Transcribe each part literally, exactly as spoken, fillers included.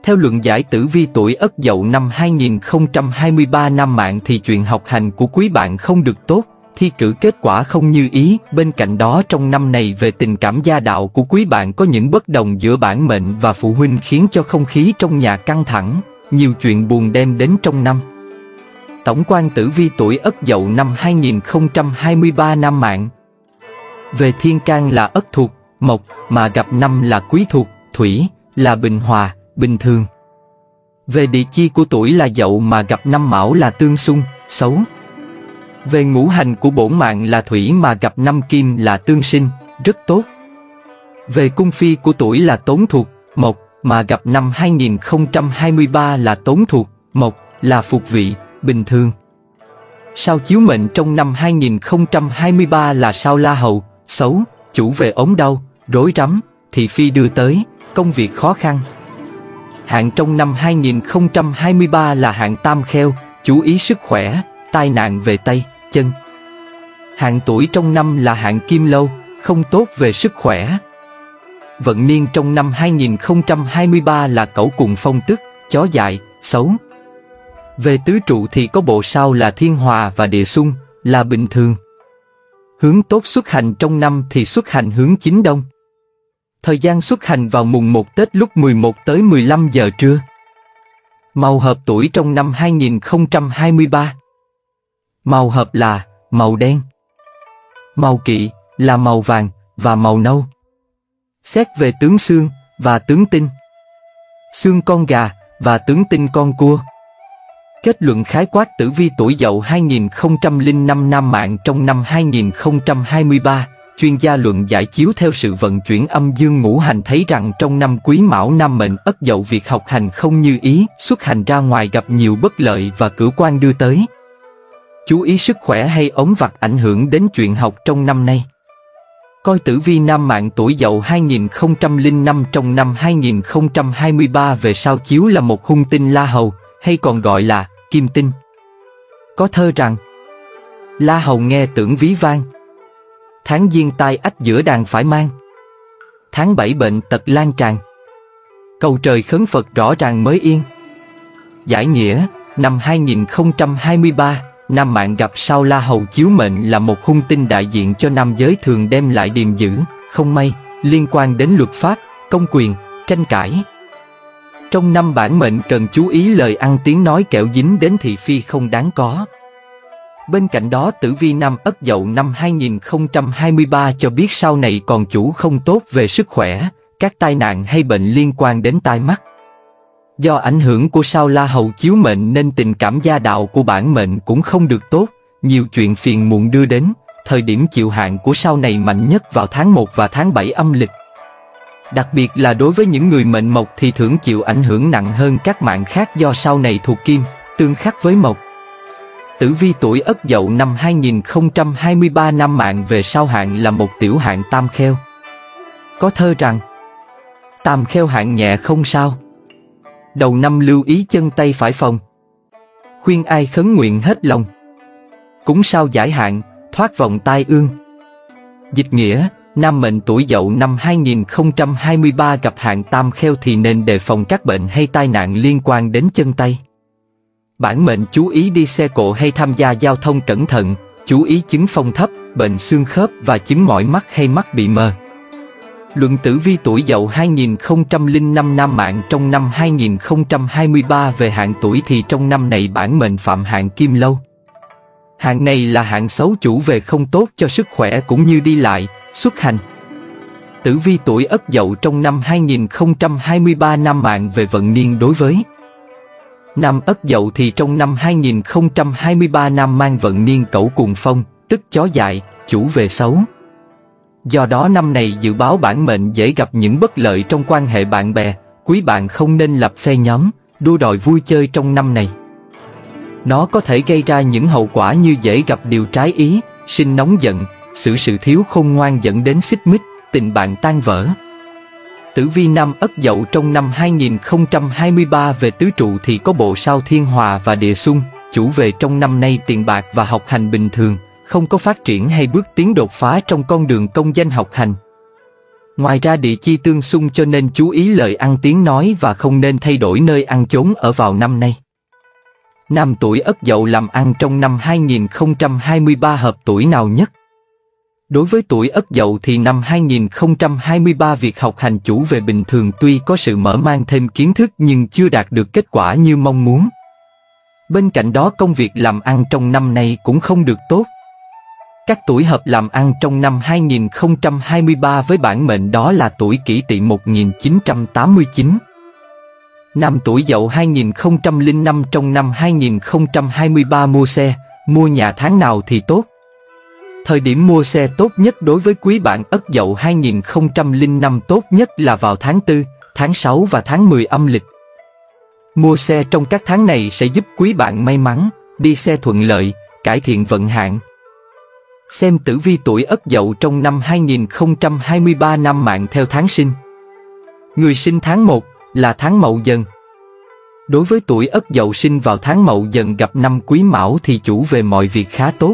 Theo luận giải tử vi tuổi Ất Dậu năm hai nghìn không trăm hai mươi ba nam mạng thì chuyện học hành của quý bạn không được tốt, thi cử kết quả không như ý. Bên cạnh đó trong năm này về tình cảm gia đạo của quý bạn có những bất đồng giữa bản mệnh và phụ huynh khiến cho không khí trong nhà căng thẳng, nhiều chuyện buồn đem đến trong năm. Tổng quan tử vi tuổi Ất Dậu năm hai nghìn không trăm hai mươi ba nam mạng. Về thiên can là Ất thuộc Mộc, mà gặp năm là Quý thuộc Thủy, là bình hòa, bình thường. Về địa chi của tuổi là Dậu mà gặp năm Mão là tương xung, xấu. Về ngũ hành của bổn mạng là Thủy mà gặp năm Kim là tương sinh, rất tốt. Về cung phi của tuổi là Tốn thuộc Mộc, mà gặp năm hai nghìn không trăm hai mươi ba là Tốn thuộc Mộc, là phục vị, bình thường. Sao chiếu mệnh trong năm hai nghìn không trăm hai mươi ba là sao La Hầu, xấu, chủ về ốm đau, rối rắm, thị phi đưa tới, công việc khó khăn. Hạn trong năm hai nghìn không trăm hai mươi ba là hạn Tam Kheo, chú ý sức khỏe, tai nạn về tay, chân. Hạn tuổi trong năm là hạn Kim Lâu, không tốt về sức khỏe. Vận niên trong năm hai nghìn không trăm hai mươi ba là Cẩu cùng Phong Tức, chó dại, xấu. Về tứ trụ thì có bộ sao là Thiên Hòa và Địa Xung, là bình thường. Hướng tốt xuất hành trong năm thì xuất hành hướng chính đông. Thời gian xuất hành vào mùng một Tết lúc mười một tới mười lăm giờ trưa. Màu hợp tuổi trong năm hai nghìn không trăm hai mươi ba. Màu hợp là màu đen. Màu kỵ là màu vàng và màu nâu. Xét về tướng xương và tướng tinh. Xương con gà và tướng tinh con cua. Kết luận khái quát tử vi tuổi Dậu hai nghìn không trăm lẻ năm nam mạng trong năm hai nghìn không trăm hai mươi ba, chuyên gia luận giải chiếu theo sự vận chuyển âm dương ngũ hành thấy rằng trong năm Quý Mão nam mệnh Ất Dậu việc học hành không như ý, xuất hành ra ngoài gặp nhiều bất lợi và cửu quan đưa tới. Chú ý sức khỏe hay ốm vặt ảnh hưởng đến chuyện học trong năm nay. Coi tử vi nam mạng tuổi Dậu hai nghìn không trăm lẻ năm trong năm hai nghìn không trăm hai mươi ba về sao chiếu là một hung tinh La Hầu, hay còn gọi là Kim Tinh. Có thơ rằng: La Hầu nghe tưởng ví van, tháng giêng tai ách giữa đàn phải mang, tháng bảy bệnh tật lan tràn, cầu trời khấn Phật rõ ràng mới yên. Giải nghĩa: năm hai nghìn không trăm hai mươi ba, nam mạng gặp sao La Hầu chiếu mệnh là một hung tinh đại diện cho nam giới thường đem lại điềm dữ, không may, liên quan đến luật pháp, công quyền, tranh cãi. Trong năm bản mệnh cần chú ý lời ăn tiếng nói kẻo dính đến thị phi không đáng có. Bên cạnh đó tử vi năm Ất Dậu năm hai nghìn không trăm hai mươi ba cho biết sau này còn chủ không tốt về sức khỏe, các tai nạn hay bệnh liên quan đến tai mắt. Do ảnh hưởng của sao La Hầu chiếu mệnh nên tình cảm gia đạo của bản mệnh cũng không được tốt, nhiều chuyện phiền muộn đưa đến. Thời điểm chịu hạn của sao này mạnh nhất vào tháng một và tháng bảy âm lịch. Đặc biệt là đối với những người mệnh Mộc thì thường chịu ảnh hưởng nặng hơn các mạng khác do sao này thuộc Kim, tương khắc với Mộc. Tử vi tuổi Ất Dậu năm hai nghìn không trăm hai mươi ba nam mạng về sao hạn là một tiểu hạn Tam Kheo. Có thơ rằng: Tam Kheo hạn nhẹ không sao, đầu năm lưu ý chân tay phải phòng, khuyên ai khấn nguyện hết lòng, cúng sao giải hạn, thoát vòng tai ương. Dịch nghĩa: nam mệnh tuổi Dậu năm hai nghìn không trăm hai mươi ba gặp hạn Tam Kheo thì nên đề phòng các bệnh hay tai nạn liên quan đến chân tay. Bản mệnh chú ý đi xe cộ hay tham gia giao thông cẩn thận, chú ý chứng phong thấp, bệnh xương khớp và chứng mỏi mắt hay mắt bị mờ. Luận tử vi tuổi Dậu hai nghìn không trăm lẻ năm nam mạng trong năm hai nghìn không trăm hai mươi ba về hạn tuổi thì trong năm này bản mệnh phạm hạn Kim Lâu. Hạn này là hạn xấu, chủ về không tốt cho sức khỏe cũng như đi lại, xuất hành. Tử vi tuổi Ất Dậu trong năm hai nghìn không trăm hai mươi ba nam mạng về vận niên đối với năm Ất Dậu thì trong năm hai nghìn không trăm hai mươi ba nam mang vận niên Cẩu cùng Phong, tức chó dại, chủ về xấu. Do đó năm này dự báo bản mệnh dễ gặp những bất lợi trong quan hệ bạn bè, quý bạn không nên lập phe nhóm, đua đòi vui chơi trong năm này. Nó có thể gây ra những hậu quả như dễ gặp điều trái ý, sinh nóng giận, xử sự thiếu khôn ngoan dẫn đến xích mích, tình bạn tan vỡ. Tử vi năm Ất Dậu trong năm hai nghìn không trăm hai mươi ba về tứ trụ thì có bộ sao Thiên Hòa và Địa Xung, chủ về trong năm nay tiền bạc và học hành bình thường, không có phát triển hay bước tiến đột phá trong con đường công danh học hành. Ngoài ra địa chi tương xung cho nên chú ý lời ăn tiếng nói và không nên thay đổi nơi ăn chốn ở vào năm nay. Nam tuổi Ất Dậu làm ăn trong năm hai nghìn không trăm hai mươi ba hợp tuổi nào nhất? Đối với tuổi Ất Dậu thì năm hai nghìn không trăm hai mươi ba việc học hành chủ về bình thường tuy có sự mở mang thêm kiến thức nhưng chưa đạt được kết quả như mong muốn. Bên cạnh đó công việc làm ăn trong năm nay cũng không được tốt. Các tuổi hợp làm ăn trong năm hai nghìn không trăm hai mươi ba với bản mệnh đó là tuổi Kỷ Tỵ một nghìn chín trăm tám mươi chín. Nam tuổi Dậu hai nghìn không trăm lẻ năm trong năm hai nghìn không trăm hai mươi ba mua xe, mua nhà tháng nào thì tốt? Thời điểm mua xe tốt nhất đối với quý bạn Ất Dậu hai nghìn không trăm lẻ năm tốt nhất là vào tháng tư, tháng sáu và tháng mười âm lịch. Mua xe trong các tháng này sẽ giúp quý bạn may mắn, đi xe thuận lợi, cải thiện vận hạn. Xem tử vi tuổi Ất Dậu trong năm hai nghìn không trăm hai mươi ba năm mạng theo tháng sinh. Người sinh tháng một là tháng Mậu Dần. Đối với tuổi Ất Dậu sinh vào tháng Mậu Dần gặp năm Quý Mão thì chủ về mọi việc khá tốt.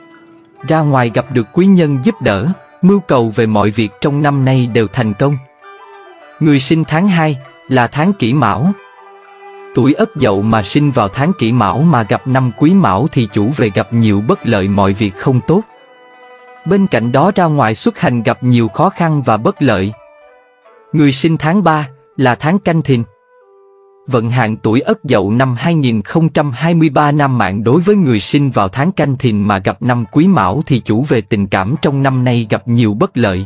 Ra ngoài gặp được quý nhân giúp đỡ, mưu cầu về mọi việc trong năm nay đều thành công. Người sinh tháng hai là tháng Kỷ Mão. Tuổi Ất Dậu mà sinh vào tháng Kỷ Mão mà gặp năm Quý Mão thì chủ về gặp nhiều bất lợi, mọi việc không tốt. Bên cạnh đó ra ngoài xuất hành gặp nhiều khó khăn và bất lợi. Người sinh tháng ba là tháng Canh Thìn. Vận hạn tuổi Ất Dậu năm hai nghìn không trăm hai mươi ba năm mạng đối với người sinh vào tháng Canh Thìn mà gặp năm Quý Mão thì chủ về tình cảm trong năm nay gặp nhiều bất lợi.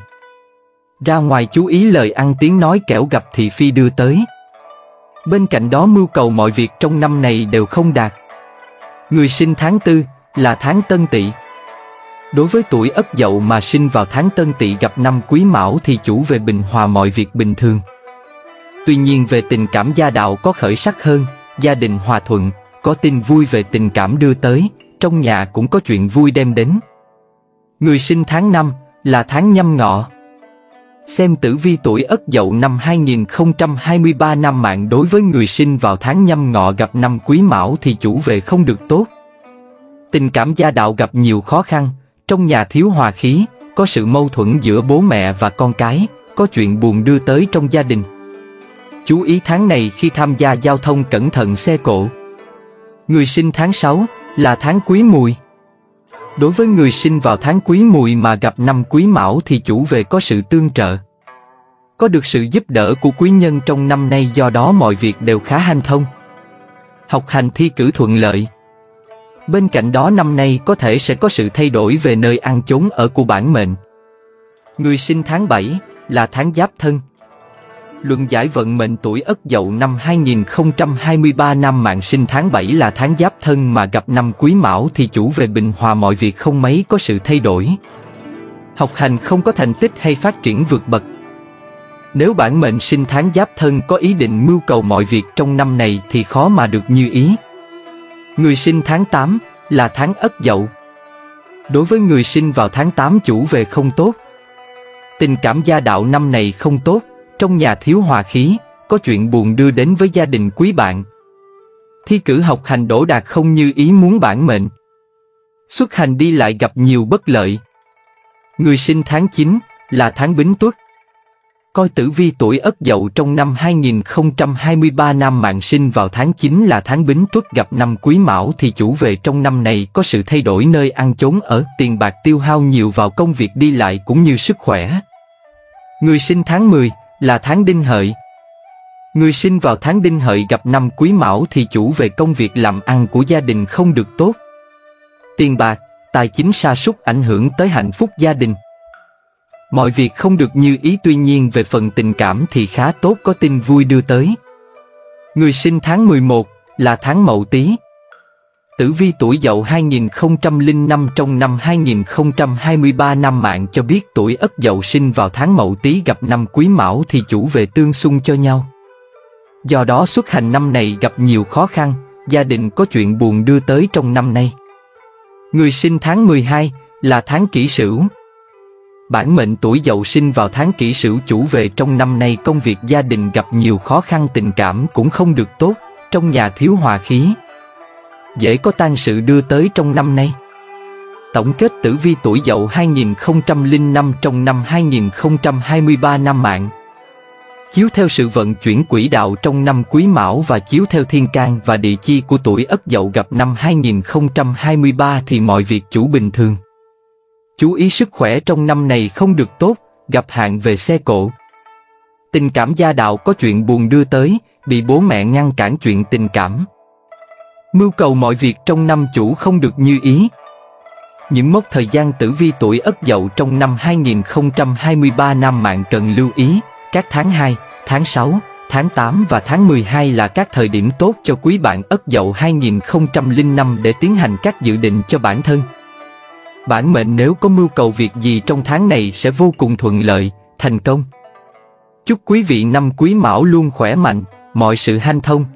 Ra ngoài chú ý lời ăn tiếng nói kẻo gặp thị phi đưa tới. Bên cạnh đó mưu cầu mọi việc trong năm này đều không đạt. Người sinh tháng tư là tháng Tân Tỵ. Đối với tuổi Ất Dậu mà sinh vào tháng Tân Tỵ gặp năm Quý Mão thì chủ về bình hòa mọi việc bình thường. Tuy nhiên về tình cảm gia đạo có khởi sắc hơn, gia đình hòa thuận, có tin vui về tình cảm đưa tới, trong nhà cũng có chuyện vui đem đến. Người sinh tháng năm là tháng Nhâm Ngọ. Xem tử vi tuổi Ất Dậu năm hai nghìn không trăm hai mươi ba năm mạng đối với người sinh vào tháng Nhâm Ngọ gặp năm Quý Mão thì chủ về không được tốt. Tình cảm gia đạo gặp nhiều khó khăn, trong nhà thiếu hòa khí, có sự mâu thuẫn giữa bố mẹ và con cái, có chuyện buồn đưa tới trong gia đình. Chú ý tháng này khi tham gia giao thông cẩn thận xe cộ. Người sinh tháng sáu là tháng Quý Mùi. Đối với người sinh vào tháng Quý Mùi mà gặp năm Quý Mão thì chủ về có sự tương trợ. Có được sự giúp đỡ của quý nhân trong năm nay, do đó mọi việc đều khá hanh thông. Học hành thi cử thuận lợi. Bên cạnh đó năm nay có thể sẽ có sự thay đổi về nơi ăn chốn ở của bản mệnh. Người sinh tháng bảy là tháng Giáp Thân. Luận giải vận mệnh tuổi Ất Dậu năm hai nghìn không trăm hai mươi ba năm mạng sinh tháng bảy là tháng Giáp Thân mà gặp năm Quý Mão thì chủ về bình hòa mọi việc không mấy có sự thay đổi. Học hành không có thành tích hay phát triển vượt bậc. Nếu bản mệnh sinh tháng Giáp Thân có ý định mưu cầu mọi việc trong năm này thì khó mà được như ý. Người sinh tháng tám là tháng Ất Dậu. Đối với người sinh vào tháng tám chủ về không tốt. Tình cảm gia đạo năm này không tốt, trong nhà thiếu hòa khí, có chuyện buồn đưa đến với gia đình quý bạn. Thi cử học hành đỗ đạt không như ý muốn bản mệnh. Xuất hành đi lại gặp nhiều bất lợi. Người sinh tháng chín là tháng Bính Tuất. Coi tử vi tuổi Ất Dậu trong năm hai nghìn không trăm hai mươi ba năm mạng sinh vào tháng chín là tháng Bính Tuất gặp năm Quý Mão thì chủ về trong năm này có sự thay đổi nơi ăn chốn ở, tiền bạc tiêu hao nhiều vào công việc đi lại cũng như sức khỏe. Người sinh tháng mười là tháng Đinh Hợi. Người sinh vào tháng Đinh Hợi gặp năm Quý Mão thì chủ về công việc làm ăn của gia đình không được tốt. Tiền bạc, tài chính sa sút ảnh hưởng tới hạnh phúc gia đình. Mọi việc không được như ý, tuy nhiên về phần tình cảm thì khá tốt, có tin vui đưa tới. Người sinh tháng mười một là tháng Mậu Tý. Tử vi tuổi Dậu hai nghìn không trăm lẻ năm trong năm hai nghìn không trăm hai mươi ba năm mạng cho biết tuổi Ất Dậu sinh vào tháng Mậu Tý gặp năm Quý Mão thì chủ về tương xung cho nhau. Do đó xuất hành năm này gặp nhiều khó khăn, gia đình có chuyện buồn đưa tới trong năm nay. Người sinh tháng mười hai là tháng Kỷ Sửu. Bản mệnh tuổi Dậu sinh vào tháng Kỷ Sửu chủ về trong năm nay công việc gia đình gặp nhiều khó khăn, tình cảm cũng không được tốt, trong nhà thiếu hòa khí. Dễ có tang sự đưa tới trong năm nay. Tổng kết tử vi tuổi Dậu hai nghìn không trăm lẻ năm trong năm hai nghìn không trăm hai mươi ba năm mạng. Chiếu theo sự vận chuyển quỹ đạo trong năm Quý Mão và chiếu theo thiên can và địa chi của tuổi Ất Dậu gặp năm hai nghìn không trăm hai mươi ba thì mọi việc chủ bình thường. Chú ý sức khỏe trong năm này không được tốt, gặp hạn về xe cộ. Tình cảm gia đạo có chuyện buồn đưa tới, bị bố mẹ ngăn cản chuyện tình cảm. Mưu cầu mọi việc trong năm chủ không được như ý. Những mốc thời gian tử vi tuổi Ất Dậu trong năm hai nghìn không trăm hai mươi ba nam mạng cần lưu ý, các tháng hai, tháng sáu, tháng tám và tháng mười hai là các thời điểm tốt cho quý bạn Ất Dậu hai nghìn không trăm lẻ năm để tiến hành các dự định cho bản thân. Bản mệnh nếu có mưu cầu việc gì trong tháng này sẽ vô cùng thuận lợi, thành công. Chúc quý vị năm Quý Mão luôn khỏe mạnh, mọi sự hanh thông.